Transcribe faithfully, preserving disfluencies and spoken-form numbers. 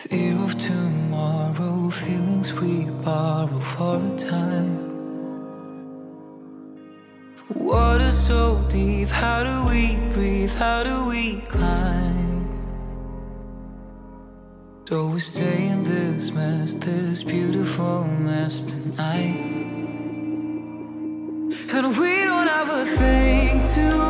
Fear of tomorrow, feelings we borrow for a time. Water so deep, how do we breathe, how do we climb? So we stay in this mess, this beautiful mess tonight. And we don't have a thing to